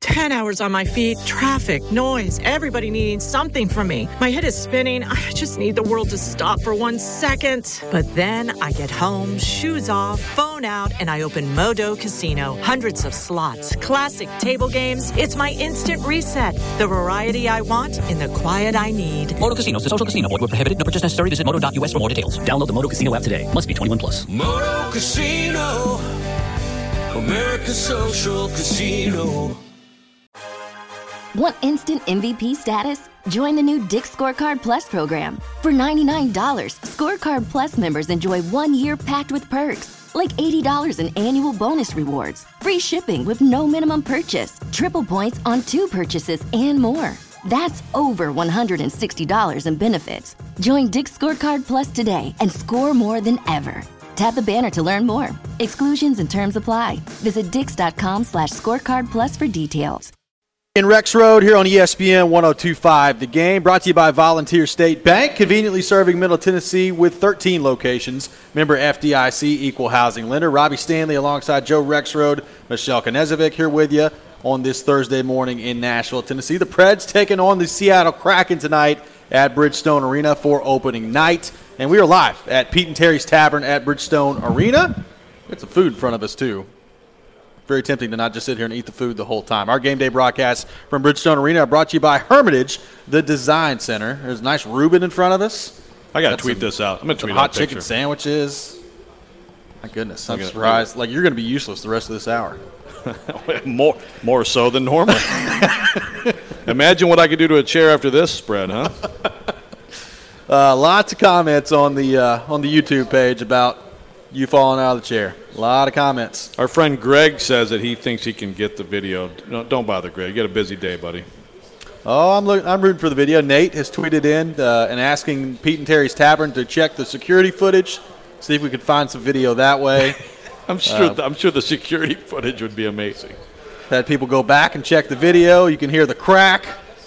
10 hours on my feet, traffic, noise, everybody needing something from me. My head is spinning. I just need the world to stop for 1 second. But then I get home, shoes off, phone out, and I open Modo Casino. Hundreds of slots, classic table games. It's my instant reset. The variety I want in the quiet I need. Modo Casino is a social casino. Void where prohibited. No purchase necessary. Visit modo.us for more details. Download the Modo Casino app today. Must be 21 plus. Modo Casino, America's social casino. Want instant MVP status? Join the new Dick's Scorecard Plus program. For $99, Scorecard Plus members enjoy 1 year packed with perks, like $80 in annual bonus rewards, free shipping with no minimum purchase, triple points on 2 purchases, and more. That's over $160 in benefits. Join Dick's Scorecard Plus today and score more than ever. Tap the banner to learn more. Exclusions and terms apply. Visit dix.com/scorecard plus for details. In Rex Road here on ESPN 102.5. The Game brought to you by Volunteer State Bank, conveniently serving Middle Tennessee with 13 locations. Member FDIC, equal housing lender. Robbie Stanley alongside Joe Rexrode, Michelle Knezovic here with you on this Thursday morning in Nashville, Tennessee. The Preds taking on the Seattle Kraken tonight at Bridgestone Arena for opening night. And we are live at Pete and Terry's Tavern at Bridgestone Arena. Got some food in front of us, too. Very tempting to not just sit here and eat the food the whole time. Our game day broadcast from Bridgestone Arena brought to you by Hermitage, the Design Center. There's a nice Reuben in front of us. I got to tweet this out. I'm going to tweet hot chicken sandwiches. My goodness, I'm surprised. Like, you're going to be useless the rest of this hour. more so than normal. Imagine what I could do to a chair after this spread, huh? Lots of comments on the YouTube page about you falling out of the chair. A lot of comments. Our friend Greg says that he thinks he can get the video. No, don't bother, Greg. You got a busy day, buddy. Oh, I'm rooting for the video. Nate has tweeted in and asking Pete and Terry's Tavern to check the security footage, see if we could find some video that way. I'm sure the security footage would be amazing. Had people go back and check the video. You can hear the crack.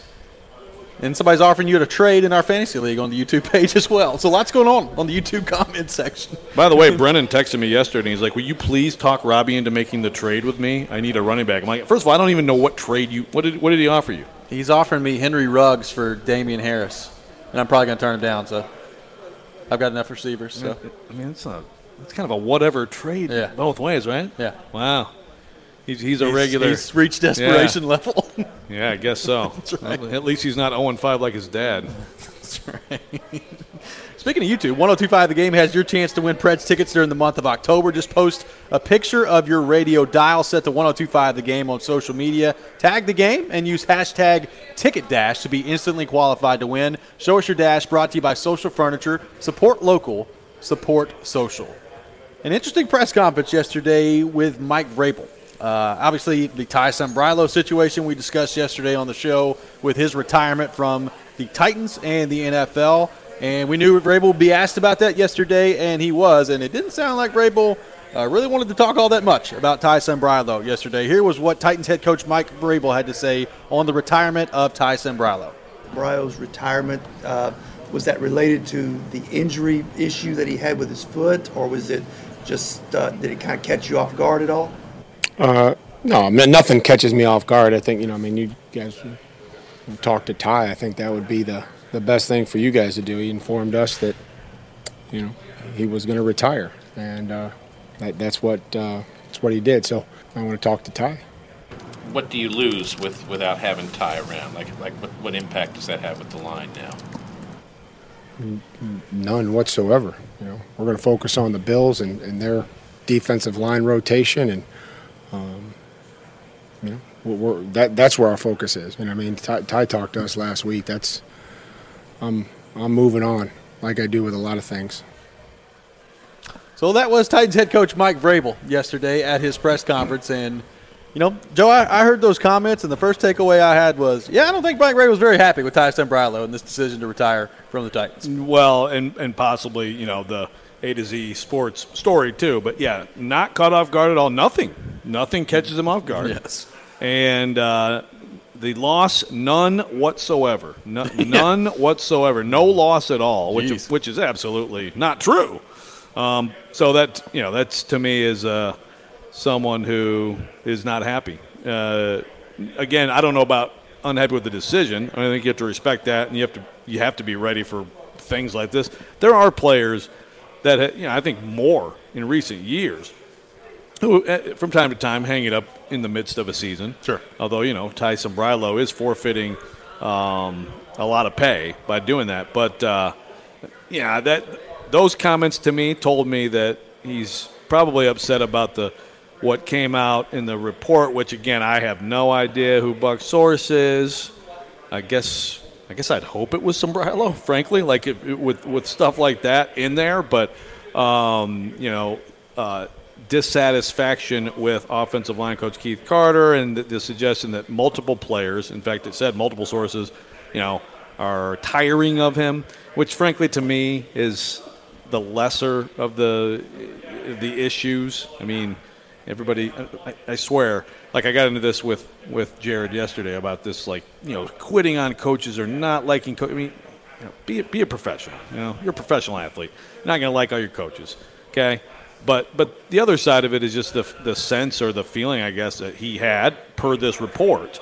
And somebody's offering you a trade in our fantasy league on the YouTube page as well. So lots going on the YouTube comment section. By the way, Brennan texted me yesterday, and he's like, will you please talk Robbie into making the trade with me? I need a running back. I'm like, first of all, I don't even know what trade what did he offer you? He's offering me Henry Ruggs for Damian Harris, and I'm probably going to turn him down. So I've got enough receivers. So I mean, it's kind of a whatever trade both ways, right? Yeah. Wow. He's a regular. He's reached desperation level. Yeah, I guess so. That's right. At least he's not 0-5 like his dad. That's right. Speaking of YouTube, 102.5 The Game has your chance to win Preds tickets during the month of October. Just post a picture of your radio dial set to 102.5 The Game on social media. Tag the game and use hashtag TicketDash to be instantly qualified to win. Show us your dash, brought to you by Social Furniture. Support local, support social. An interesting press conference yesterday with Mike Vrabel. Obviously, the Ty Sambrailo situation we discussed yesterday on the show with his retirement from the Titans and the NFL. And we knew Vrabel would be asked about that yesterday, and he was. And it didn't sound like Vrabel really wanted to talk all that much about Ty Sambrailo yesterday. Here was what Titans head coach Mike Vrabel had to say on the retirement of Ty Sambrailo. Sambrailo's retirement, was that related to the injury issue that he had with his foot, or was it just, did it kind of catch you off guard at all? No, I mean, nothing catches me off guard. I think, you guys talk to Ty. I think that would be the best thing for you guys to do. He informed us that, he was going to retire, and that's what he did. So I want to talk to Ty. What do you lose without having Ty around? Like what impact does that have with the line now? None whatsoever. We're going to focus on the Bills and their defensive line rotation, and that's where our focus is. Ty talked to us last week. I'm moving on like I do with a lot of things. So that was Titans head coach Mike Vrabel yesterday at his press conference. And, Joe, I heard those comments, and the first takeaway I had was, I don't think Mike Vrabel was very happy with Ty Sambrailo and this decision to retire from the Titans. Well, and possibly, the A to Z sports story too. But, not caught off guard at all. Nothing catches him off guard. Yes. And the loss, none whatsoever. None whatsoever. No loss at all, which is absolutely not true. So that's to me is someone who is not happy. again, I don't know about unhappy with the decision. I think you have to respect that, and you have to be ready for things like this. There are players that I think more in recent years who, from time to time, hang it up in the midst of a season. Sure. Although Ty Sombrilo is forfeiting a lot of pay by doing that, but those comments to me told me that he's probably upset about what came out in the report, which, again, I have no idea who Buck's source is. I guess I'd hope it was Sombrilo, frankly, like with stuff like that in there. But, dissatisfaction with offensive line coach Keith Carter and the suggestion that multiple players, in fact, it said multiple sources, are tiring of him, which, frankly, to me is the lesser of the issues. I mean, everybody, I swear, like I got into this with Jared yesterday about this, quitting on coaches or not liking coaches. I mean, be a professional. You're a professional athlete. You're not going to like all your coaches, okay? But the other side of it is just the sense or the feeling, I guess, that he had per this report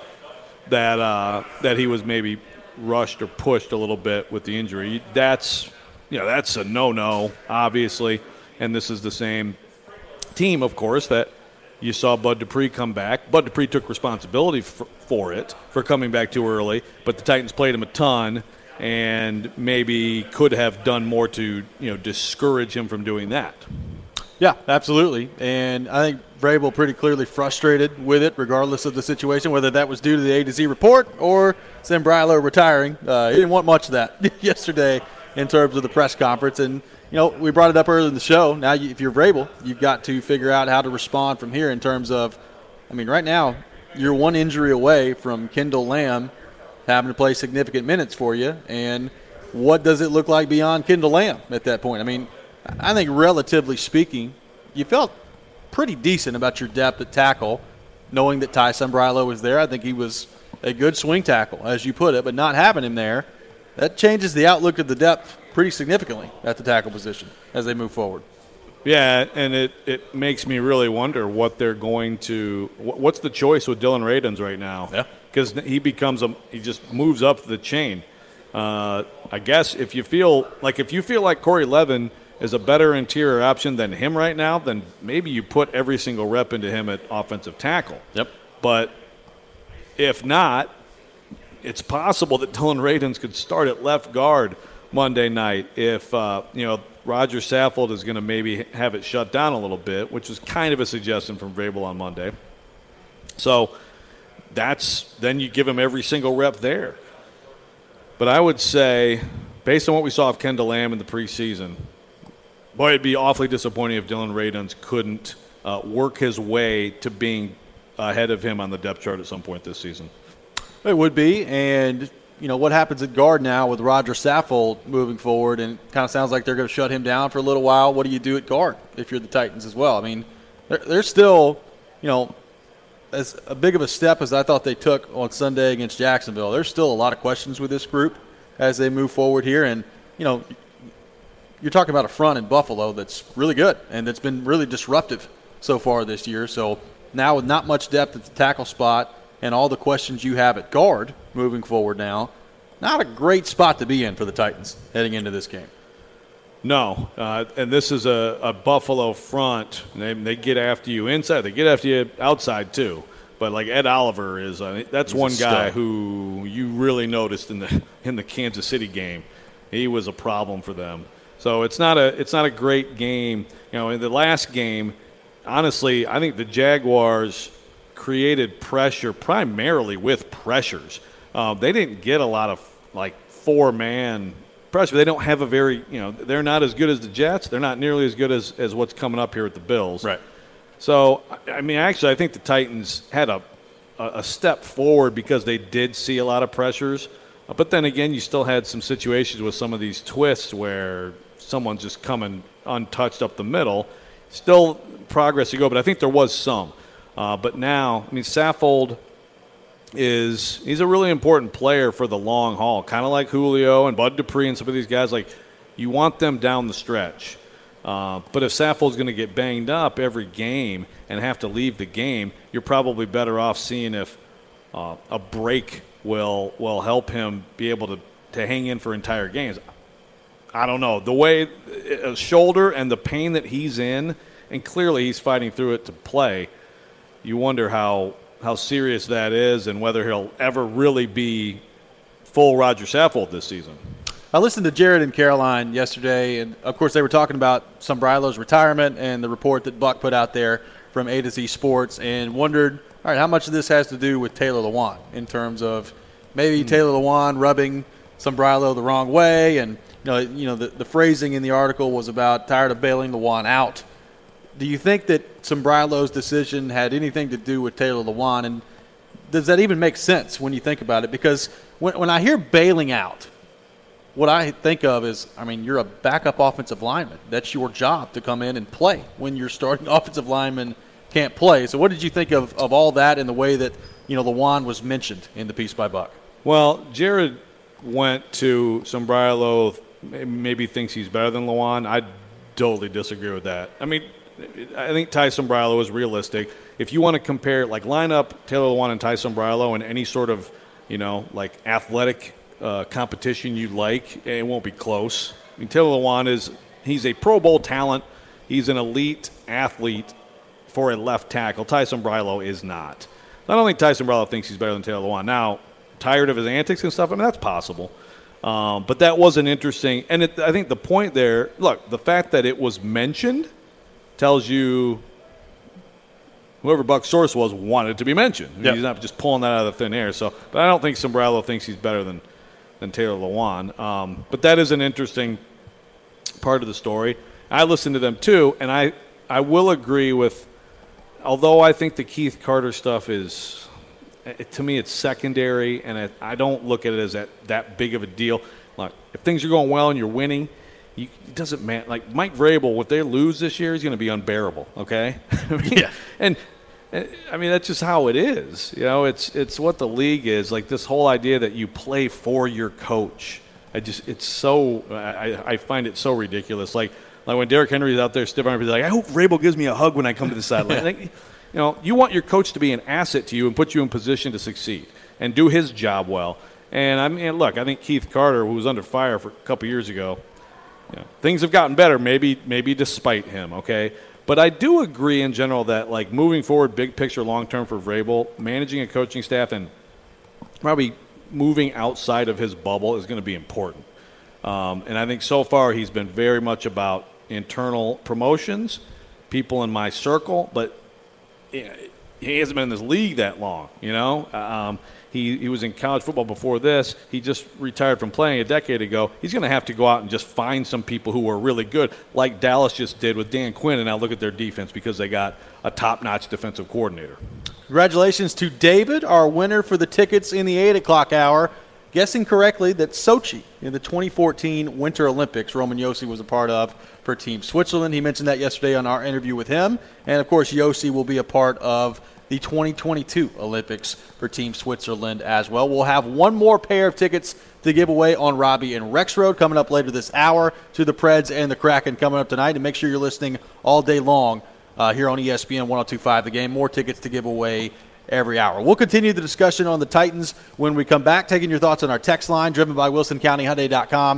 that he was maybe rushed or pushed a little bit with the injury. That's a no-no, obviously, and this is the same team, of course, that you saw Bud Dupree come back. Bud Dupree took responsibility for coming back too early, but the Titans played him a ton and maybe could have done more to discourage him from doing that. Yeah, absolutely. And I think Vrabel pretty clearly frustrated with it, regardless of the situation, whether that was due to the A to Z report or Sombrilo retiring. He didn't want much of that yesterday in terms of the press conference. And, we brought it up earlier in the show. Now, if you're Vrabel, you've got to figure out how to respond from here in terms of, right now, you're one injury away from Kendall Lamb having to play significant minutes for you. And what does it look like beyond Kendall Lamb at that point? I think relatively speaking, you felt pretty decent about your depth at tackle, knowing that Ty Sombrilo was there. I think he was a good swing tackle, as you put it, but not having him there, that changes the outlook of the depth pretty significantly at the tackle position as they move forward. Yeah, and it makes me really wonder what they're going to – what's the choice with Dylan Radins right now? Yeah. Because he just moves up the chain. I guess if you feel like Corey Levin is a better interior option than him right now, then maybe you put every single rep into him at offensive tackle. Yep. But if not, it's possible that Dylan Radins could start at left guard Monday night if Roger Saffold is going to maybe have it shut down a little bit, which was kind of a suggestion from Vrabel on Monday. So then you give him every single rep there. But I would say, based on what we saw of Kendall Lamb in the preseason, boy, it'd be awfully disappointing if Dylan Radins couldn't work his way to being ahead of him on the depth chart at some point this season. It would be, and what happens at guard now with Roger Saffold moving forward, and it kind of sounds like they're going to shut him down for a little while. What do you do at guard if you're the Titans as well? They're still, as a big of a step as I thought they took on Sunday against Jacksonville, there's still a lot of questions with this group as they move forward here, and, you're talking about a front in Buffalo that's really good and that's been really disruptive so far this year. So now with not much depth at the tackle spot and all the questions you have at guard moving forward now, not a great spot to be in for the Titans heading into this game. No, and this is a Buffalo front. They get after you inside. They get after you outside too. But like Ed Oliver is, that's one guy who you really noticed in the Kansas City game. He was a problem for them. So it's not a great game. In the last game, honestly, I think the Jaguars created pressure primarily with pressures. They didn't get a lot of four-man pressure. They don't have a very they're not as good as the Jets. They're not nearly as good as what's coming up here at the Bills. Right. So actually, I think the Titans had a step forward because they did see a lot of pressures. But then again, you still had some situations with some of these twists where someone's just coming untouched up the middle. Still progress to go, but I think there was some. But now, Saffold he's a really important player for the long haul, kind of like Julio and Bud Dupree and some of these guys. You want them down the stretch. But if Saffold's going to get banged up every game and have to leave the game, you're probably better off seeing if a break will help him be able to hang in for entire games. I don't know. The way a shoulder and the pain that he's in, and clearly he's fighting through it to play, you wonder how serious that is and whether he'll ever really be full Roger Saffold this season. I listened to Jared and Caroline yesterday, and, of course, they were talking about Sombrailo's retirement and the report that Buck put out there from A to Z Sports, and wondered, all right, how much of this has to do with Taylor Lewan in terms of maybe Taylor Lewan rubbing Sombrailo the wrong way, and the phrasing in the article was about tired of bailing Lewan out. Do you think that Sombrailo's decision had anything to do with Taylor Lewan, and does that even make sense when you think about it? Because when I hear bailing out, what I think of is, you're a backup offensive lineman. That's your job to come in and play when your starting offensive lineman can't play. So what did you think of all that and the way that, Lewan was mentioned in the piece by Buck? Well, Jared went to Sombrailo, maybe thinks he's better than Lewan. I totally disagree with that. I think Ty Sombrailo is realistic. If you want to compare, line up Taylor Lewan and Ty Sombrailo in any sort of, athletic competition you like, it won't be close. Taylor Lewan he's a Pro Bowl talent. He's an elite athlete for a left tackle. Ty Sombrailo is not. I don't think Ty Sombrailo thinks he's better than Taylor Lewan. Now, tired of his antics and stuff, that's possible. But that was an interesting, and I think the point there, look, the fact that it was mentioned tells you whoever Buck's source was wanted it to be mentioned. He's not just pulling that out of the thin air. But I don't think Sombrailo thinks he's better than Taylor Lewan. But that is an interesting part of the story. I listened to them too, and I will agree with, although I think the Keith Carter stuff is, to me, it's secondary, and I don't look at it as that big of a deal. Look, if things are going well and you're winning, it doesn't matter. Like Mike Vrabel, if they lose this year, he's going to be unbearable, okay? And that's just how it is. It's what the league is. Like this whole idea that you play for your coach. I find it so ridiculous. Like when Derrick Henry's out there stiff arm, he's like, I hope Vrabel gives me a hug when I come to the sideline. You want your coach to be an asset to you and put you in position to succeed and do his job well. And look, I think Keith Carter, who was under fire for a couple years ago, things have gotten better, maybe despite him, okay? But I do agree in general that, moving forward, big picture, long-term for Vrabel, managing a coaching staff and probably moving outside of his bubble is going to be important. And I think so far he's been very much about internal promotions, people in my circle, but he hasn't been in this league that long, He was in college football before this. He just retired from playing a decade ago. He's going to have to go out and just find some people who are really good, like Dallas just did with Dan Quinn, and now look at their defense because they got a top-notch defensive coordinator. Congratulations to David, our winner for the tickets in the 8 o'clock hour, guessing correctly that Sochi in the 2014 Winter Olympics, Roman Yossi was a part of for Team Switzerland. He mentioned that yesterday on our interview with him. And, of course, Yossi will be a part of the 2022 Olympics for Team Switzerland as well. We'll have one more pair of tickets to give away on Robbie and Rexroad coming up later this hour to the Preds and the Kraken coming up tonight. And make sure you're listening all day long here on ESPN 102.5 The Game. More tickets to give away every hour. We'll continue the discussion on the Titans when we come back, taking your thoughts on our text line, driven by WilsonCountyHyundai.com,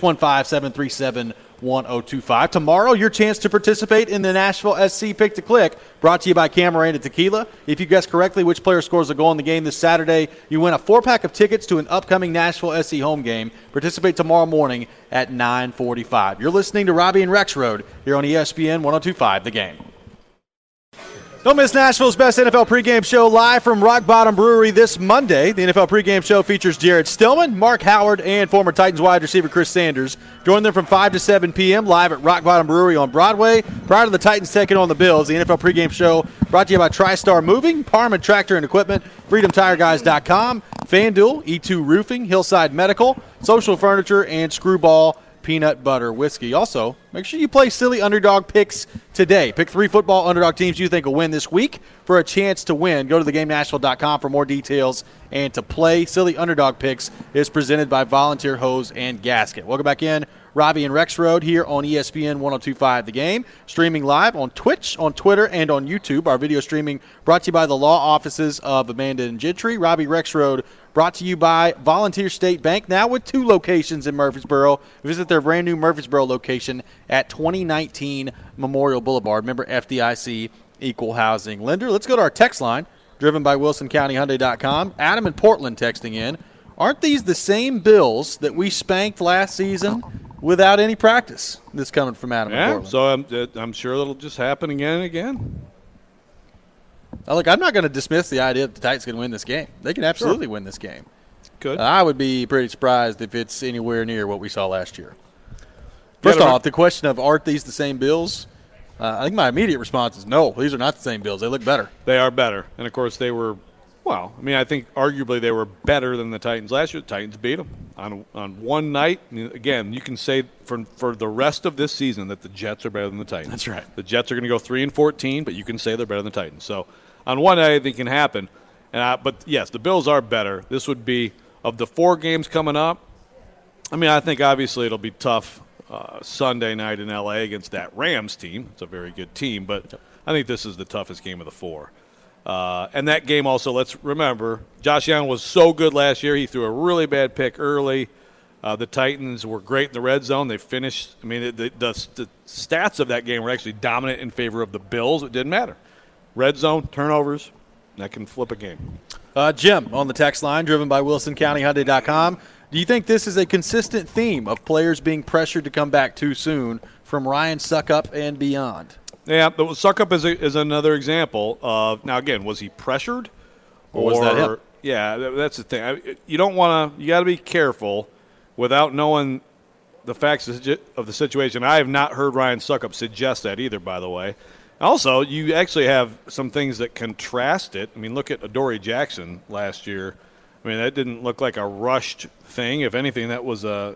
615-737-1025. Tomorrow, your chance to participate in the Nashville SC Pick to Click, brought to you by Camarena Tequila. If you guess correctly which player scores a goal in the game this Saturday, you win a 4-pack of tickets to an upcoming Nashville SC home game. Participate tomorrow morning at 9:45. You're listening to Robbie and Rexroad here on ESPN 102.5 The Game. Don't miss Nashville's best NFL pregame show live from Rock Bottom Brewery this Monday. The NFL pregame show features Jared Stillman, Mark Howard, and former Titans wide receiver Chris Sanders. Join them from 5 to 7 p.m. live at Rock Bottom Brewery on Broadway. Prior to the Titans taking on the Bills, the NFL pregame show brought to you by TriStar Moving, Parman Tractor and Equipment, FreedomTireGuys.com, FanDuel, E2 Roofing, Hillside Medical, Social Furniture, and Screwball Peanut Butter Whiskey. Also, make sure you play Silly Underdog Picks today. Pick 3 football underdog teams you think will win this week for a chance to win. Go to thegamenashville.com for more details and to play. Silly Underdog Picks is presented by Volunteer Hose and Gasket. Welcome back in. Robbie and Rex Road here on ESPN 102.5 The Game. Streaming live on Twitch, on Twitter, and on YouTube. Our video streaming brought to you by the law offices of Amanda and Gentry. Robbie Rex Road brought to you by Volunteer State Bank, now with 2 locations in Murfreesboro. Visit their brand new Murfreesboro location at 2019 Memorial Boulevard. Remember, FDIC equal housing lender. Let's go to our text line, driven by WilsonCountyHyundai.com. Adam in Portland texting in. Aren't these the same Bills that we spanked last season without any practice? This coming from Adam in Portland. So I'm sure that'll just happen again and again. Look, I'm not going to dismiss the idea that the Titans can win this game. They can absolutely win this game. Good. I would be pretty surprised if it's anywhere near what we saw last year. First off, the question of aren't these the same Bills? I think my immediate response is no, these are not the same Bills. They look better. They are better. And, of course, they were – well, I mean, I think arguably they were better than the Titans last year. The Titans beat them on one night. I mean, again, you can say for the rest of this season that the Jets are better than the Titans. That's right. The Jets are going to go 3-14, but you can say they're better than the Titans. So on one night, I think it can happen. But, yes, the Bills are better. This would be – of the 4 games coming up, I mean, I think obviously it'll be tough Sunday night in L.A. against that Rams team. It's a very good team, but I think this is the toughest game of the 4. And that game also, let's remember, Josh Allen was so good last year. He threw a really bad pick early. The Titans were great in the red zone. They finished – I mean, the stats of that game were actually dominant in favor of the Bills. It didn't matter. Red zone, turnovers, that can flip a game. Jim on the text line, driven by WilsonCountyHyundai.com. Do you think this is a consistent theme of players being pressured to come back too soon from Ryan Suckup and beyond? Yeah, but Suckup is another example of – now, again, was he pressured? Or was that him? Yeah, that's the thing. You don't want to – you got to be careful without knowing the facts of the situation. I have not heard Ryan Suckup suggest that either, by the way. Also, you actually have some things that contrast it. I mean, look at Adoree Jackson last year. I mean, that didn't look like a rushed thing. If anything, that was a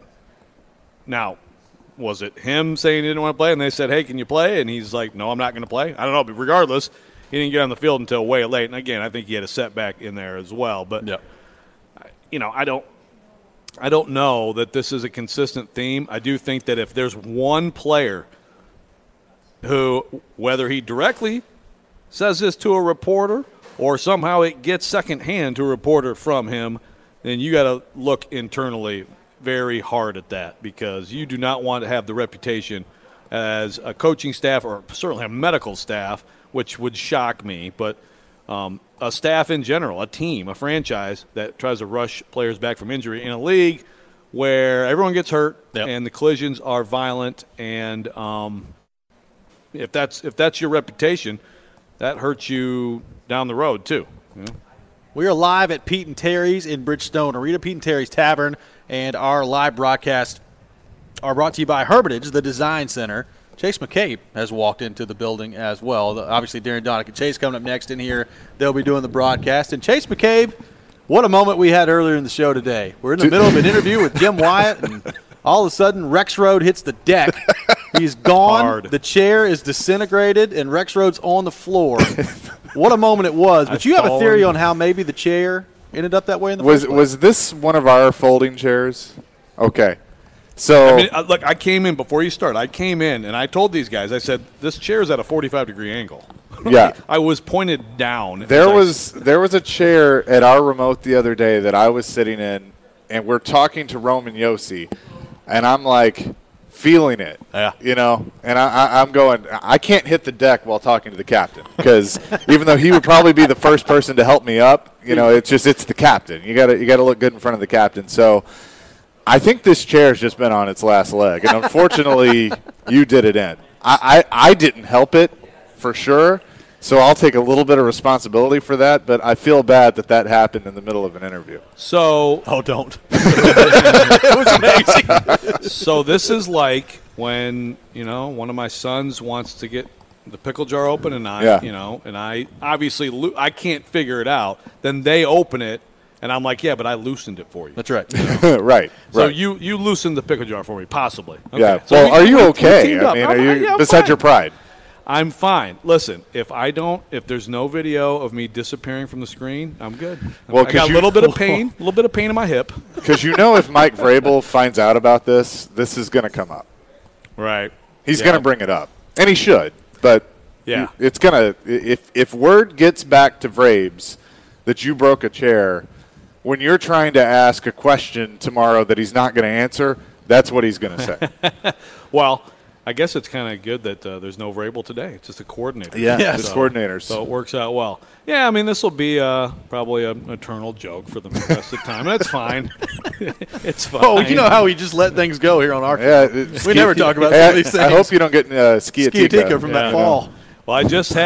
– now, was it him saying he didn't want to play and they said, hey, can you play? And he's like, no, I'm not going to play. I don't know, but regardless, he didn't get on the field until way late. And, again, I think he had a setback in there as well. But, you know, I don't know that this is a consistent theme. I do think that if there's one player – who, whether he directly says this to a reporter or somehow it gets secondhand to a reporter from him, then you got to look internally very hard at that, because you do not want to have the reputation as a coaching staff or certainly a medical staff, which would shock me, but a staff in general, a team, a franchise that tries to rush players back from injury in a league where everyone gets hurt and the collisions are violent, and if that's your reputation, that hurts you down the road too. You know? We are live at Pete and Terry's in Bridgestone Arena, Pete and Terry's Tavern, and our live broadcasts are brought to you by Hermitage, the Design Center. Chase McCabe has walked into the building as well. Obviously, Darren Donick and Chase coming up next in here. They'll be doing the broadcast. And Chase McCabe, what a moment we had earlier in the show today. We're in the middle of an interview with Jim Wyatt, and all of a sudden Rex Road hits the deck. He's gone. Hard. The chair is disintegrated, and Rex Road's on the floor. What a moment it was. But you have a theory on how maybe the chair ended up that way in the first place? Was this one of our folding chairs? Okay. So I mean, look, I came in before you started. I came in, and I told these guys, I said, this chair is at a 45-degree angle. Yeah. I was pointed down. There was a chair at our remote the other day that I was sitting in, and we're talking to Roman Yossi, and I'm like feeling it, you know, and I'm going, I can't hit the deck while talking to the captain, because even though he would probably be the first person to help me up, you know, it's the captain. You got to look good in front of the captain. So I think this chair's just been on its last leg, and unfortunately, you did it in. I didn't help it for sure, so I'll take a little bit of responsibility for that, but I feel bad that happened in the middle of an interview. So, don't. It was amazing. So this is like when, you know, one of my sons wants to get the pickle jar open, and I obviously I can't figure it out. Then they open it. And I'm like, yeah, but I loosened it for you. That's right. Right. So you loosened the pickle jar for me, possibly. Okay. Yeah. So well, are you okay? I mean, are you besides your pride? I'm fine. Listen, if there's no video of me disappearing from the screen, I'm good. Well, I got a little bit of pain, in my hip. Because if Mike Vrabel finds out about this is going to come up. Right. He's going to bring it up, and he should. But yeah, it's going to if word gets back to Vrabes that you broke a chair, when you're trying to ask a question tomorrow that he's not going to answer, that's what he's going to say. Well, I guess it's kind of good that there's no Vrabel today. It's just a coordinator. Yeah, it's coordinators. So it works out well. Yeah, I mean, this will be probably an eternal joke for the rest of the time. That's fine. It's fine. Oh, you know how we just let things go here on our we never talk about some of these things. I hope you don't get sciatica from that fall. Well, I just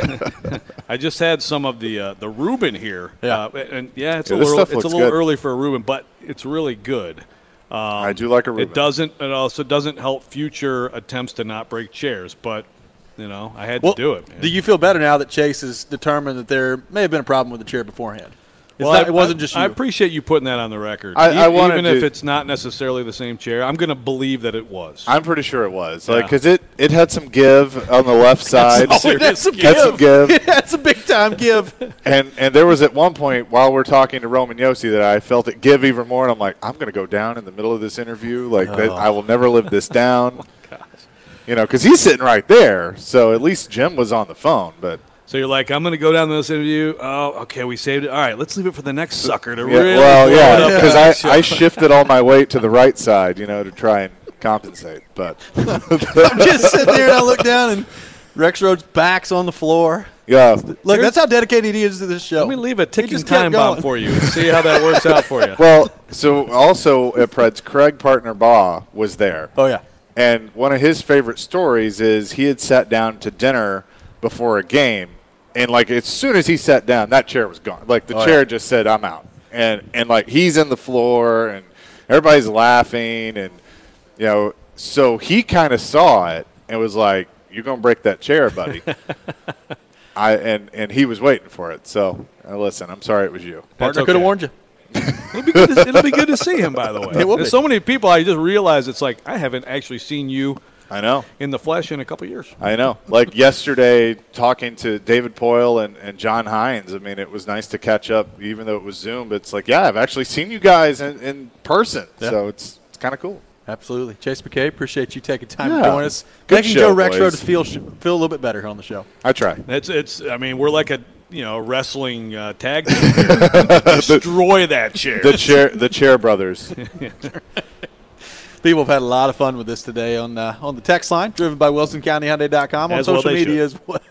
had some of the Reuben here. Yeah, it's a little early for a Reuben, but it's really good. I do like a Reuben. It also doesn't help future attempts to not break chairs, but I had to do it. Man. Do you feel better now that Chase is determined that there may have been a problem with the chair beforehand? It wasn't just you. I appreciate you putting that on the record. Even if it's not necessarily the same chair, I'm going to believe that it was. I'm pretty sure it was. Because it had some give on the left side. It had some give. It had some big-time give. And there was at one point while we're talking to Roman Yossi that I felt it give even more, and I'm like, I'm going to go down in the middle of this interview. I will never live this down. Because he's sitting right there, so at least Jim was on the phone, but – So you're like, I'm going to go down to this interview. Oh, okay, we saved it. All right, let's leave it for the next sucker to really because I shifted all my weight to the right side, to try and compensate. But I'm just sitting there and I look down and Rexroad's back's on the floor. Yeah. Look, that's how dedicated he is to this show. Let me leave a ticking time bomb for you and see how that works out for you. Well, so also at Preds, Craig Partner Baugh was there. Oh, yeah. And one of his favorite stories is he had sat down to dinner before a game, and as soon as he sat down, that chair was gone. The chair just said, "I'm out," and he's in the floor, and everybody's laughing, and so he kind of saw it and was like, "You're gonna break that chair, buddy." and he was waiting for it. So listen, I'm sorry it was you. Partner could have warned you. It'll be good to see him, by the way. There's so many people, I just realized it's like I haven't actually seen you. I know. In the flesh in a couple of years. I know. Yesterday, talking to David Poyle and John Hines, I mean, it was nice to catch up, even though it was Zoom. But it's I've actually seen you guys in person. Yeah. So it's kind of cool. Absolutely. Chase McKay, appreciate you taking time to join us. Good Making show, Joe Rexroad to feel a little bit better here on the show. I try. I mean, we're like a wrestling tag team here. Destroy that chair. The chair brothers. People have had a lot of fun with this today on the text line, driven by WilsonCountyHyundai.com, on social media as well.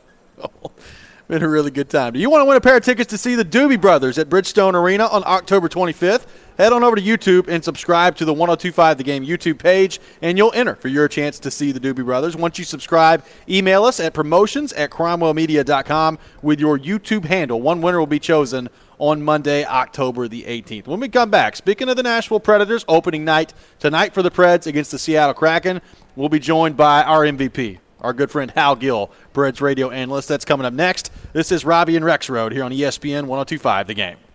Been a really good time. Do you want to win a pair of tickets to see the Doobie Brothers at Bridgestone Arena on October 25th? Head on over to YouTube and subscribe to the 102.5 The Game YouTube page, and you'll enter for your chance to see the Doobie Brothers. Once you subscribe, email us at promotions@cromwellmedia.com with your YouTube handle. One winner will be chosen on Monday, October the 18th. When we come back, speaking of the Nashville Predators, opening night tonight for the Preds against the Seattle Kraken, we'll be joined by our MVP, our good friend Hal Gill, Preds radio analyst. That's coming up next. This is Robbie and Rexroad here on ESPN 102.5 The Game.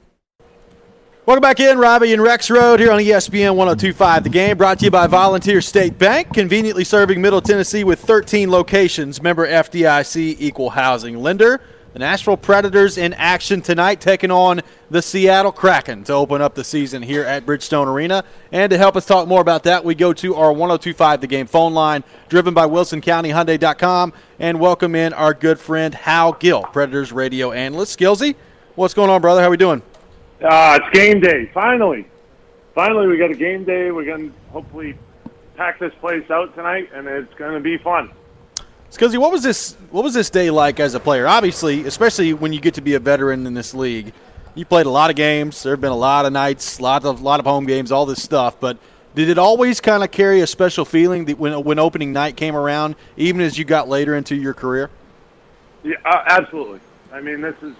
Welcome back in, Robbie and Rexroad here on ESPN 102.5 The Game, brought to you by Volunteer State Bank, conveniently serving Middle Tennessee with 13 locations, member FDIC, equal housing lender. The Nashville Predators in action tonight, taking on the Seattle Kraken to open up the season here at Bridgestone Arena. And to help us talk more about that, we go to our 102.5 The Game phone line, driven by WilsonCountyHyundai.com, and welcome in our good friend Hal Gill, Predators radio analyst. Skillsy, what's going on, brother? How we doing? It's game day, finally. Finally, we got a game day. We're going to hopefully pack this place out tonight, and it's going to be fun. Skillsy, what was this day like as a player? Obviously, especially when you get to be a veteran in this league, you played a lot of games. There have been a lot of nights, a lot of home games, all this stuff. But did it always kind of carry a special feeling that when opening night came around, even as you got later into your career? Yeah, absolutely. I mean, this is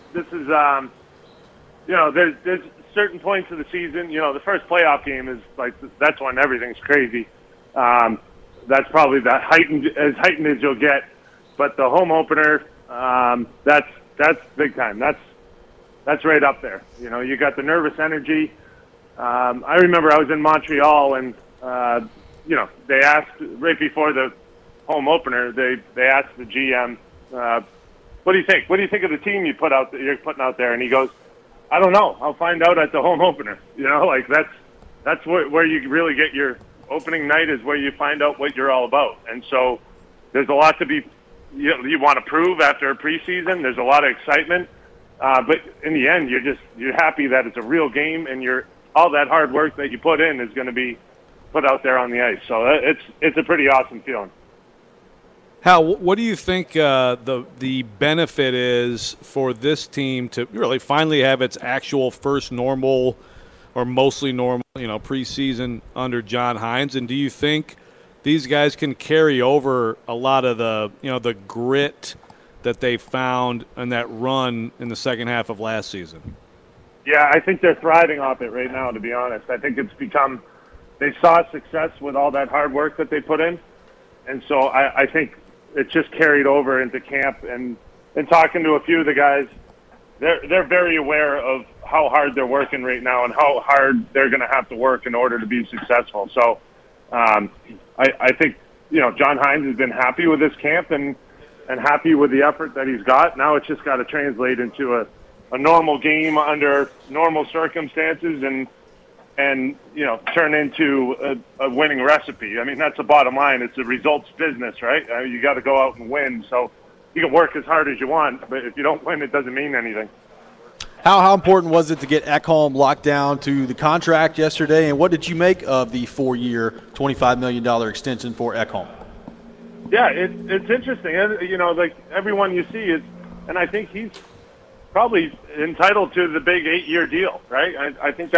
there's certain points of the season. The first playoff game is that's when everything's crazy. That's probably as heightened as you'll get. But the home opener, that's big time. That's right up there. You got the nervous energy. I remember I was in Montreal and they asked right before the home opener, they asked the GM, what do you think? What do you think of the team you're putting out there? And he goes, I don't know. I'll find out at the home opener. Like that's where you really get your opening night, is where you find out what you're all about. And so there's a lot to be, you want to prove after a preseason. There's a lot of excitement. But in the end, you're happy that it's a real game, and all that hard work that you put in is going to be put out there on the ice. So it's a pretty awesome feeling. Hal, what do you think the benefit is for this team to really finally have its actual first normal or mostly normal, preseason under John Hynes? And do you think these guys can carry over a lot of the grit that they found in that run in the second half of last season? Yeah, I think they're thriving off it right now, to be honest. I think it's become – they saw success with all that hard work that they put in. And so I think it's just carried over into camp. And talking to a few of the guys, they're very aware of how hard they're working right now and how hard they're going to have to work in order to be successful. So I think, John Hynes has been happy with this camp and happy with the effort that he's got. Now it's just got to translate into a normal game under normal circumstances and turn into a winning recipe. I mean, that's the bottom line. It's a results business, right? You got to go out and win. So you can work as hard as you want, but if you don't win, it doesn't mean anything. How important was it to get Ekholm locked down to the contract yesterday, and what did you make of the 4-year, $25 million extension for Ekholm? Yeah, it's interesting. Like everyone you see is, and I think he's probably entitled to the big 8-year deal, right? I think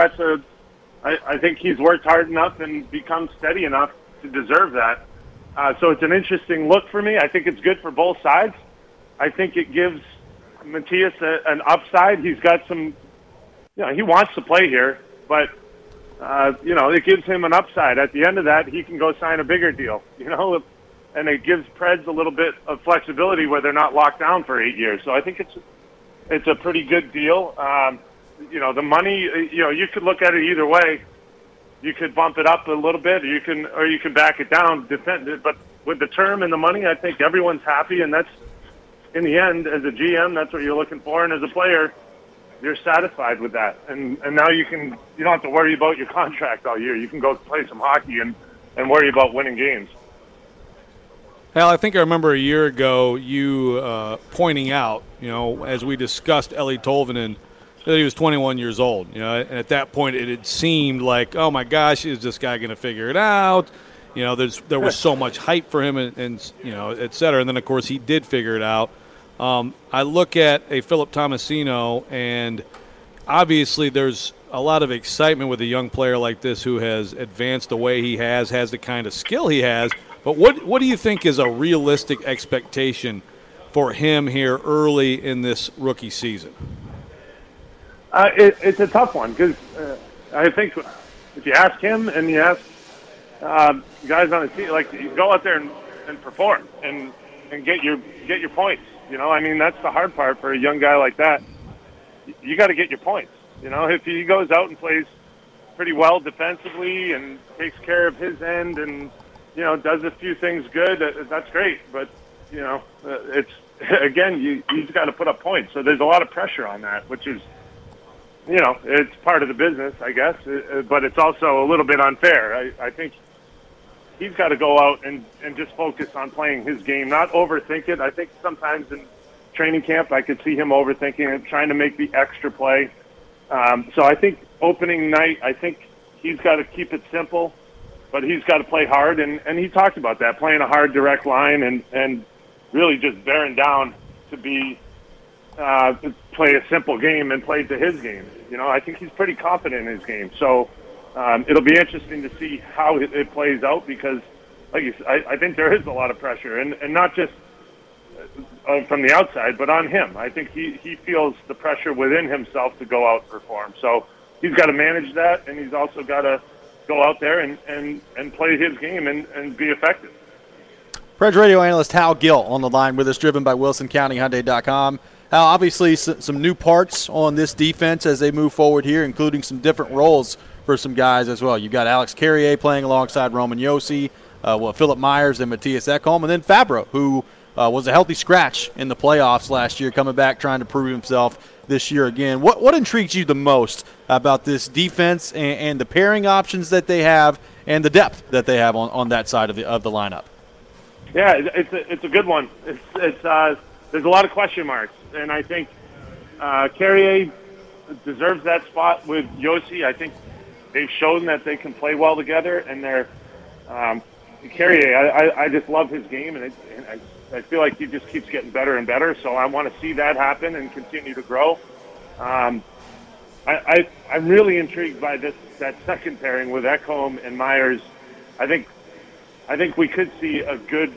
I think he's worked hard enough and become steady enough to deserve that. So it's an interesting look for me. I think it's good for both sides. I think it gives Matthias an upside. He's got some, he wants to play here, but, it gives him an upside. At the end of that, he can go sign a bigger deal, and it gives Preds a little bit of flexibility where they're not locked down for 8 years. So I think it's a pretty good deal. The money, you could look at it either way. You could bump it up a little bit, or you can back it down. But with the term and the money, I think everyone's happy, and that's, in the end, as a GM, that's what you're looking for, and as a player, you're satisfied with that. And now you don't have to worry about your contract all year. You can go play some hockey and worry about winning games. Hal, I think I remember a year ago you pointing out, as we discussed Eeli Tolvanen, that he was 21 years old. And at that point it had seemed like, oh my gosh, is this guy going to figure it out? There was so much hype for him and et cetera. And then, of course, he did figure it out. I look at a Philip Tomasino, and obviously there's a lot of excitement with a young player like this who has advanced the way he has the kind of skill he has. But what do you think is a realistic expectation for him here early in this rookie season? It's a tough one because I think if you ask him and you ask guys on the team, like, you go out there and perform and get your points. That's the hard part for a young guy like that. You got to get your points. If he goes out and plays pretty well defensively and takes care of his end and does a few things good, that's great. But it's again, you've got to put up points. So there's a lot of pressure on that, which is, it's part of the business, I guess. But it's also a little bit unfair. I think he's got to go out and just focus on playing his game, not overthink it. I think sometimes in training camp I could see him overthinking it, trying to make the extra play. So I think opening night, I think he's got to keep it simple, but he's got to play hard. And he talked about that, playing a hard direct line and really just bearing down to play a simple game and play to his game. I think he's pretty confident in his game. So it'll be interesting to see how it plays out because, like you said, I think there is a lot of pressure, and not just from the outside, but on him. I think he feels the pressure within himself to go out and perform. So he's got to manage that, and he's also got to go out there and play his game and be effective. Preds radio analyst Hal Gill on the line with us, driven by WilsonCountyHyundai.com. Hal, obviously some new parts on this defense as they move forward here, including some different roles for some guys as well. You've got Alex Carrier playing alongside Roman Josi. Philip Myers and Matthias Ekholm, and then Fabro, who was a healthy scratch in the playoffs last year, coming back trying to prove himself this year again. What intrigues you the most about this defense and the pairing options that they have and the depth that they have on that side of the lineup? Yeah, it's a good one. It's there's a lot of question marks, and I think Carrier deserves that spot with Yossi. I think they've shown that they can play well together, and they're Carrier. I just love his game, and I feel like he just keeps getting better and better. So I want to see that happen and continue to grow. I'm really intrigued by that second pairing with Ekholm and Myers. I think we could see a good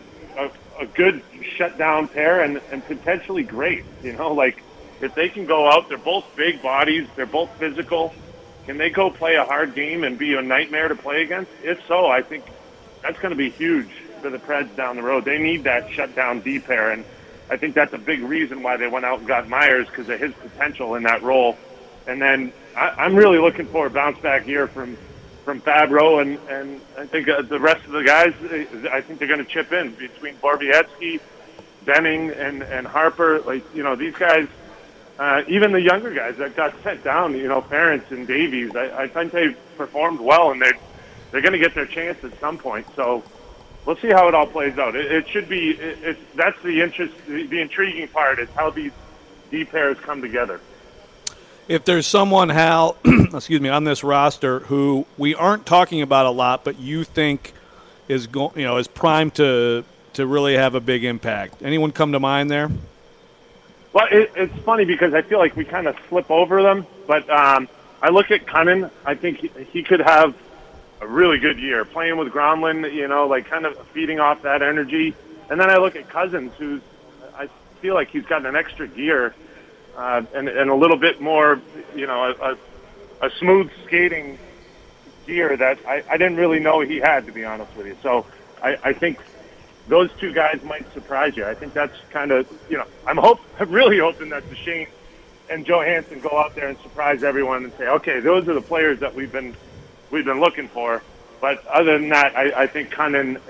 shutdown pair and potentially great. Like if they can go out, they're both big bodies, they're both physical. Can they go play a hard game and be a nightmare to play against? If so, I think that's going to be huge for the Preds down the road. They need that shutdown D pair, and I think that's a big reason why they went out and got Myers, because of his potential in that role. And then I'm really looking for a bounce back year from Fabro, and I think the rest of the guys, I think they're going to chip in between Borowiecki, Benning, and Harper. These guys, even the younger guys that got sent down, Ferentz and Davies, I think they've performed well, and they're going to get their chance at some point. So we'll see how it all plays out. It should be. That's the interest. The intriguing part is how these D pairs come together. If there's someone, Hal, on this roster who we aren't talking about a lot, but you think is primed to really have a big impact, anyone come to mind there? Well, it's funny because I feel like we kind of slip over them, but I look at Cunnin. I think he could have a really good year playing with Gronlund, kind of feeding off that energy. And then I look at Cousins, I feel like he's got an extra gear and a little bit more, a smooth skating gear that I didn't really know he had, to be honest with you. So I think those two guys might surprise you. I think that's kind of, I'm really hoping that Duchene and Johansson go out there and surprise everyone and say, okay, those are the players that we've been looking for. But other than that, I think Cunnin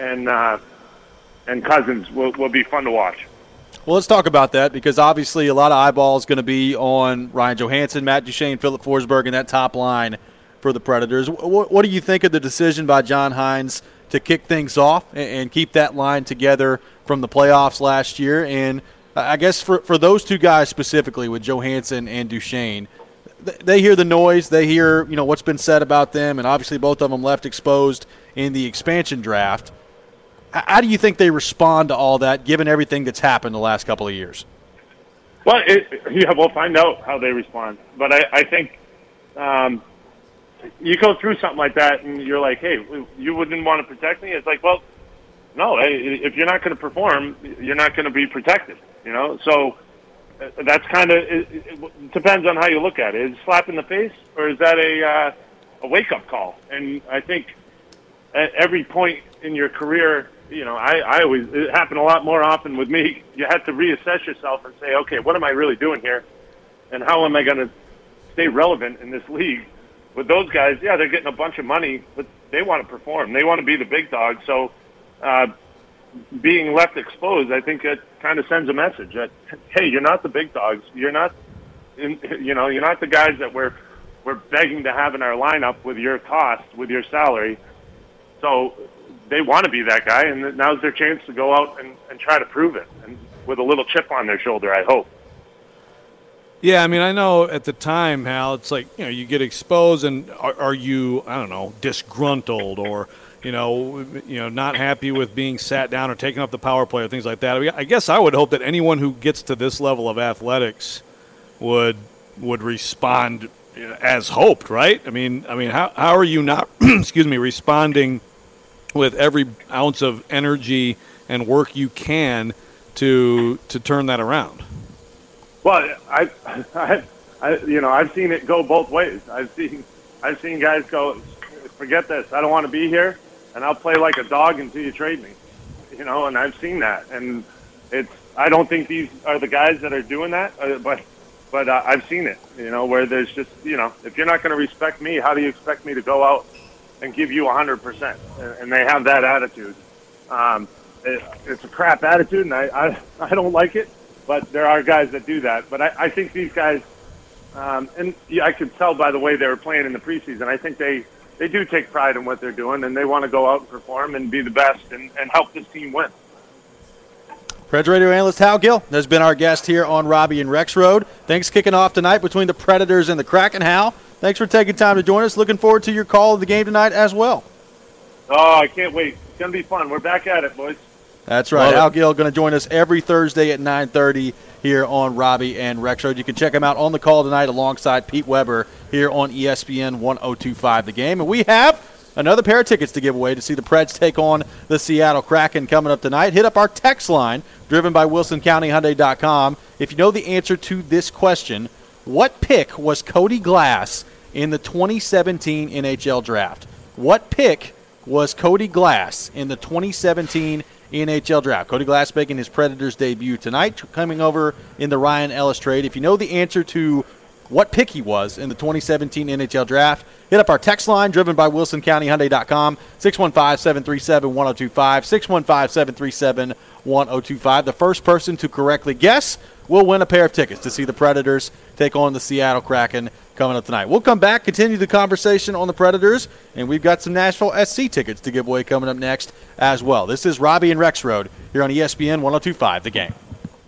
and Cousins will be fun to watch. Well, let's talk about that, because obviously a lot of eyeballs going to be on Ryan Johansson, Matt Duchene, Philip Forsberg, and that top line for the Predators. What do you think of the decision by John Hynes to kick things off and keep that line together from the playoffs last year? And I guess for those two guys specifically, with Johansson and Duchene, they hear the noise. They hear what's been said about them, and obviously both of them left exposed in the expansion draft. How do you think they respond to all that, given everything that's happened the last couple of years? Well, we'll find out how they respond. But I think you go through something like that, and you're like, hey, you wouldn't want to protect me? It's like, well, no, if you're not going to perform, you're not going to be protected, So that's kind of it depends on how you look at it. Is it a slap in the face, or is that a wake-up call? And I think at every point in your career, I always, it happened a lot more often with me. You have to reassess yourself and say, okay, what am I really doing here? And how am I going to stay relevant in this league? With those guys, yeah, they're getting a bunch of money, but they want to perform. They want to be the big dog. So being left exposed, I think it kind of sends a message that, hey, you're not the big dogs. You're not, you're not the guys that we're begging to have in our lineup with your cost, with your salary. So they want to be that guy, and now's their chance to go out and try to prove it, and with a little chip on their shoulder, I hope. Yeah, I mean, I know at the time, Hal, it's like, you get exposed, and are you, I don't know, disgruntled or, not happy with being sat down or taking up the power play or things like that. I guess I would hope that anyone who gets to this level of athletics would respond as hoped, right? I mean, how are you not, responding with every ounce of energy and work you can to turn that around? Well, I've seen it go both ways. I've seen guys go, forget this, I don't want to be here, and I'll play like a dog until you trade me. And I've seen that, and I don't think these are the guys that are doing that, but I've seen it. Where there's just if you're not going to respect me, how do you expect me to go out and give you 100%? And they have that attitude. It's a crap attitude, and I don't like it. But there are guys that do that. But I think these guys, and I could tell by the way they were playing in the preseason, I think they do take pride in what they're doing, and they want to go out and perform and be the best and help this team win. Preds Radio analyst Hal Gill has been our guest here on Robbie and Rex Road. Thanks kicking off tonight between the Predators and the Kraken. Hal, thanks for taking time to join us. Looking forward to your call of the game tonight as well. Oh, I can't wait. It's going to be fun. We're back at it, boys. That's right. Hal Gill going to join us every Thursday at 9:30 here on Robbie and Rex Road. You can check him out on the call tonight alongside Pete Weber here on ESPN 1025 The Game. And we have another pair of tickets to give away to see the Preds take on the Seattle Kraken coming up tonight. Hit up our text line, driven by WilsonCountyHyundai.com. If you know the answer to this question, what pick was Cody Glass in the 2017 NHL Draft? What pick was Cody Glass in the 2017 NHL Draft? Cody Glass making his Predators debut tonight, coming over in the Ryan Ellis trade. If you know the answer to what pick he was in the 2017 NHL Draft, hit up our text line, driven by WilsonCountyHyundai.com, 615-737-1025, 615-737-1025. The first person to correctly guess will win a pair of tickets to see the Predators take on the Seattle Kraken coming up tonight. We'll come back, continue the conversation on the Predators, and we've got some Nashville SC tickets to give away coming up next as well. This is Robbie and Rex Road here on ESPN 1025 The Game.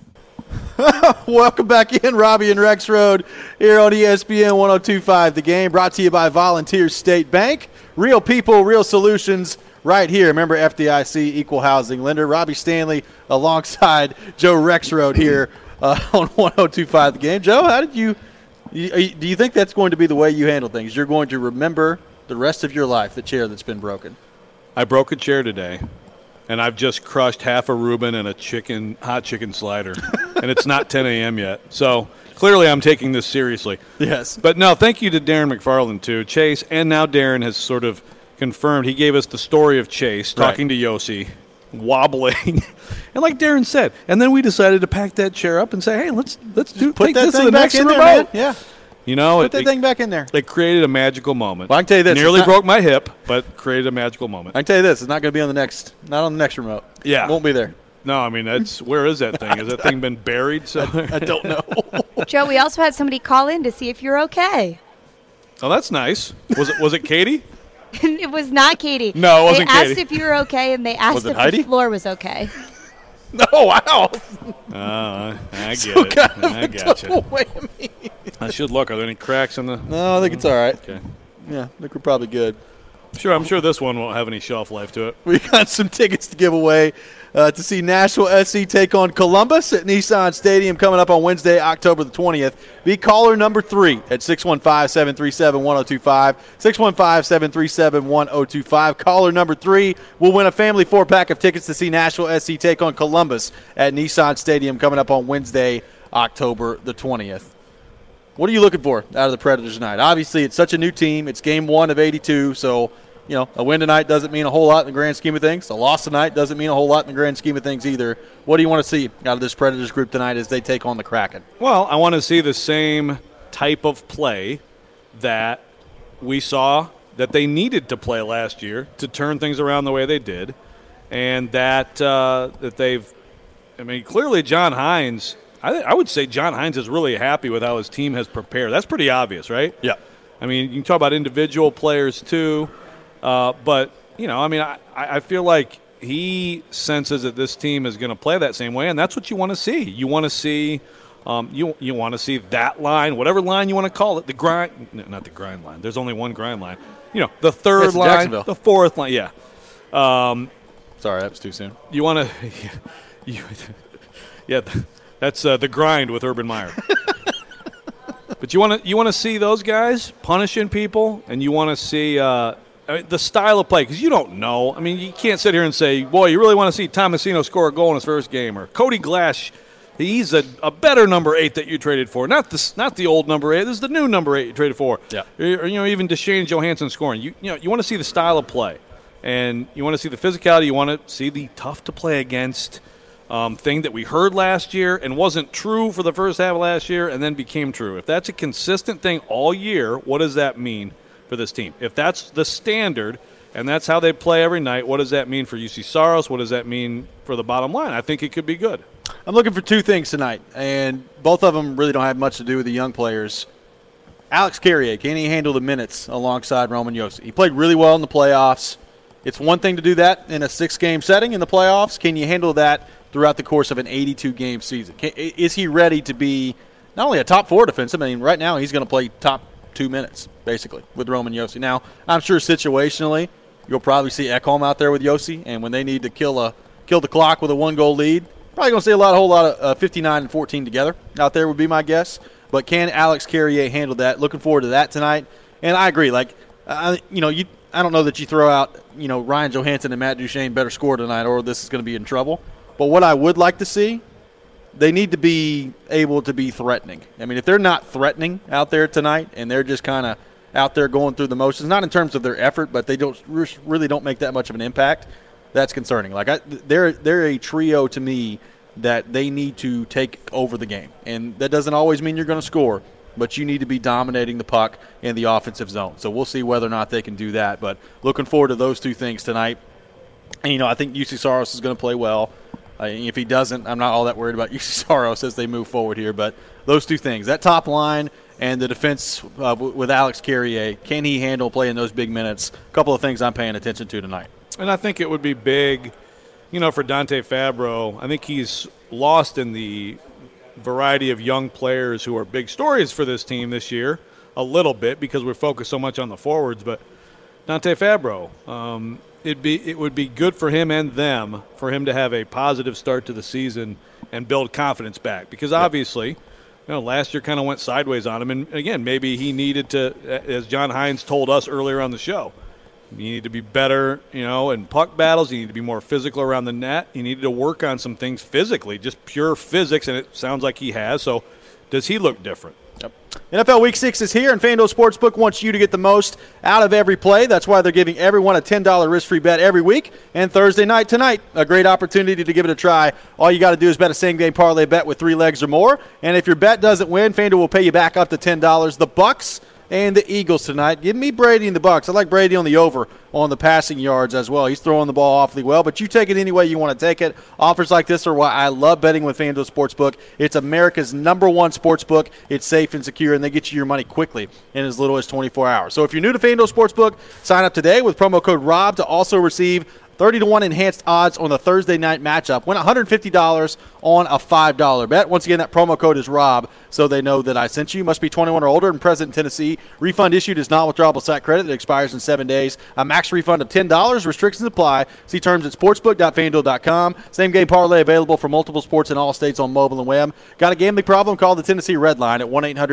Welcome back in, Robbie and Rex Road here on ESPN 1025 The Game, brought to you by Volunteer State Bank. Real people, real solutions right here. Remember, FDIC, equal housing lender. Robbie Stanley alongside Joe Rexrode here on 1025 The Game. Joe, how did do you think that's going to be the way you handle things? You're going to remember the rest of your life the chair that's been broken. I broke a chair today, and I've just crushed half a Reuben and a hot chicken slider, and it's not 10 a.m. yet. So clearly I'm taking this seriously. Yes. But no, thank you to Darren McFarland, too. Chase, and now Darren has sort of confirmed. He gave us the story of Chase talking to Yossi, wobbling. And like Darren said, and then we decided to pack that chair up and say, hey, let's take this to the next remote. Man. Yeah. You know, put that thing back in there. It created a magical moment. Well, I can tell you this. Nearly broke my hip, but created a magical moment. I can tell you this. It's not going to be on not on the next remote. Yeah. It won't be there. No, I mean, where is that thing? Has that thing been buried somewhere? I don't know. Joe, we also had somebody call in to see if you're okay. Oh, that's nice. Was it Katie? It was not Katie. No, it wasn't Katie. They asked if you were okay, and they asked if the floor was okay. No, wow. I get it. I got you. I should look. Are there any cracks in the? No, I think it's all right. Okay. Yeah, I think we're probably good. Sure, I'm sure this one won't have any shelf life to it. We got some tickets to give away to see Nashville SC take on Columbus at Nissan Stadium coming up on Wednesday, October the 20th. Be caller number 3 at 615-737-1025, 615-737-1025. Caller number 3 will win a family 4-pack of tickets to see Nashville SC take on Columbus at Nissan Stadium coming up on Wednesday, October the 20th. What are you looking for out of the Predators tonight? Obviously, it's such a new team. It's game 1 of 82, so a win tonight doesn't mean a whole lot in the grand scheme of things. A loss tonight doesn't mean a whole lot in the grand scheme of things either. What do you want to see out of this Predators group tonight as they take on the Kraken? Well, I want to see the same type of play that we saw that they needed to play last year to turn things around the way they did, and that they've – I mean, clearly John Hines – I would say John Hines is really happy with how his team has prepared. That's pretty obvious, right? Yeah. I mean, you can talk about individual players too, but, I feel like he senses that this team is going to play that same way, and that's what you want to see. You want to see you want to see that line, whatever line you want to call it, the grind – not the grind line. There's only one grind line. The third line, the fourth line, yeah. Sorry, that was too soon. You want to – yeah, that's the grind with Urban Meyer. But you want to see those guys punishing people, and you want to see the style of play, because you don't know. I mean, you can't sit here and say, boy, you really want to see Tomasino score a goal in his first game, or Cody Glass, he's a better number 8 that you traded for. Not the old number 8. This is the new number 8 you traded for. Yeah. Or even Deshane Johansson scoring. You want to see the style of play, and you want to see the physicality. You want to see the tough to play against thing that we heard last year and wasn't true for the first half of last year and then became true. If that's a consistent thing all year, what does that mean for this team? If that's the standard, and that's how they play every night. What does that mean for UC Saros? What does that mean for the bottom line? I think it could be good. I'm looking for two things tonight, and both of them really don't have much to do with the young players. Alex Carrier, can he handle the minutes alongside Roman Josi? He played really well in the playoffs. It's one thing to do that in a 6-game setting in the playoffs. Can you handle that throughout the course of an 82-game season? Is he ready to be not only a top 4 defenseman? I mean, right now he's going to play top 2 minutes, basically, with Roman Josi. Now, I'm sure situationally you'll probably see Ekholm out there with Josi, and when they need to kill the clock with a 1-goal lead, probably going to see a whole lot of 59 and 14 together out there would be my guess. But can Alex Carrier handle that? Looking forward to that tonight. And I agree. I don't know that you throw out, Ryan Johansson and Matt Duchene better score tonight, or this is going to be in trouble. But what I would like to see, they need to be able to be threatening. I mean, if they're not threatening out there tonight and they're just kind of out there going through the motions, not in terms of their effort, but they really don't make that much of an impact, that's concerning. They're a trio to me that they need to take over the game. And that doesn't always mean you're going to score, but you need to be dominating the puck in the offensive zone. So we'll see whether or not they can do that. But looking forward to those two things tonight. And, I think UC Saros is going to play well. If he doesn't, I'm not all that worried about UC Saros as they move forward here. But those two things, that top line and the defense with Alex Carrier, can he handle playing those big minutes? A couple of things I'm paying attention to tonight. And I think it would be big, for Dante Fabro. I think he's lost in the variety of young players who are big stories for this team this year a little bit because we're focused so much on the forwards. But Dante Fabro, it would be good for him and them for him to have a positive start to the season and build confidence back because obviously last year kind of went sideways on him. And, again, maybe he needed to, as John Hines told us earlier on the show, you need to be better, in puck battles. You need to be more physical around the net. You need to work on some things physically, just pure physics, and it sounds like he has. So does he look different? Yep. NFL Week 6 is here, and FanDuel Sportsbook wants you to get the most out of every play. That's why they're giving everyone a $10 risk-free bet every week. And Thursday night tonight, a great opportunity to give it a try. All you got to do is bet a same-game parlay bet with 3 legs or more. And if your bet doesn't win, FanDuel will pay you back up to $10. The Bucks and the Eagles tonight. Give me Brady and the Bucks. I like Brady on the over on the passing yards as well. He's throwing the ball awfully well, but you take it any way you want to take it. Offers like this are why I love betting with FanDuel Sportsbook. It's America's #1 sportsbook. It's safe and secure, and they get you your money quickly in as little as 24 hours. So if you're new to FanDuel Sportsbook, sign up today with promo code ROB to also receive 30-1 enhanced odds on the Thursday night matchup. Win $150 on a $5 bet. Once again, that promo code is ROB, so they know that I sent you. Must be 21 or older and present in Tennessee. Refund issued is non-withdrawable site credit that expires in 7 days. A max refund of $10. Restrictions apply. See terms at sportsbook.fanduel.com. Same game parlay available for multiple sports in all states on mobile and web. Got a gambling problem? Call the Tennessee Red Line at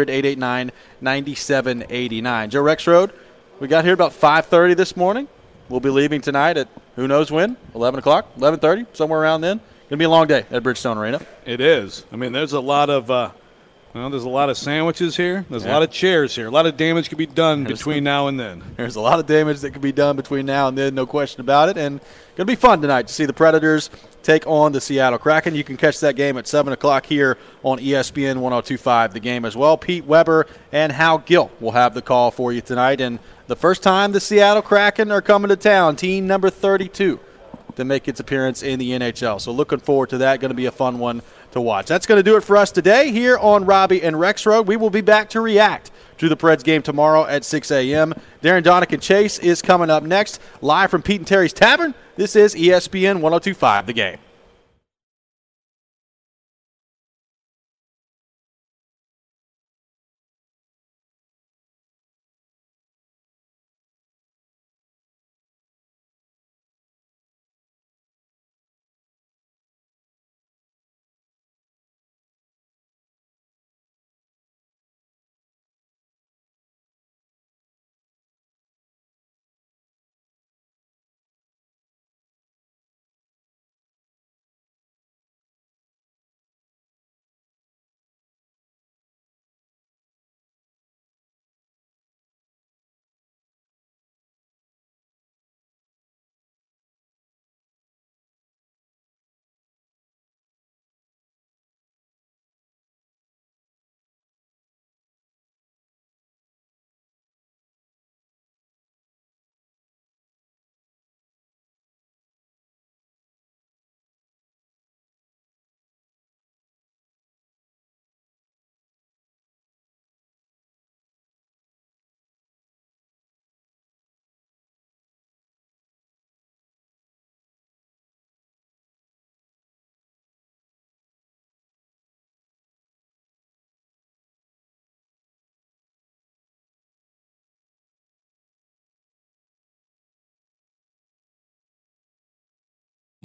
1-800-889-9789. Joe Rexrode, we got here about 5:30 this morning. We'll be leaving tonight at who knows when, 11 o'clock, 11:30, somewhere around then. Going to be a long day at Bridgestone Arena. It is. I mean, there's a lot of there's a lot of sandwiches here. There's a lot of chairs here. A lot of damage could be done between now and then. There's a lot of damage that could be done between now and then, no question about it. And going to be fun tonight to see the Predators take on the Seattle Kraken. You can catch that game at 7 o'clock here on ESPN 102.5 The Game as well. Pete Weber and Hal Gill will have the call for you tonight. And the first time the Seattle Kraken are coming to town, team number 32 to make its appearance in the NHL. So looking forward to that. Going to be a fun one to watch. That's going to do it for us today here on Robbie and Rexrode. We will be back to react to the Preds game tomorrow at 6 a.m. Darren Donick Chase is coming up next. Live from Pete and Terry's Tavern, this is ESPN 102.5 The Game.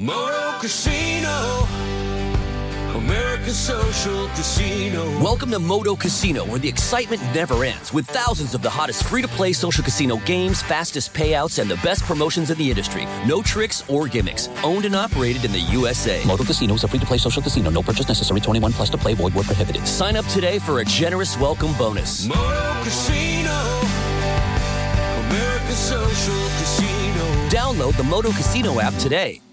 Moto Casino, America's Social Casino. Welcome to Moto Casino, where the excitement never ends, with thousands of the hottest free-to-play social casino games, fastest payouts, and the best promotions in the industry. No tricks or gimmicks. Owned and operated in the USA. Moto Casino is a free-to-play social casino. No purchase necessary. 21 plus to play. Void where prohibited. Sign up today for a generous welcome bonus. Moto Casino, America's Social Casino. Download the Moto Casino app today.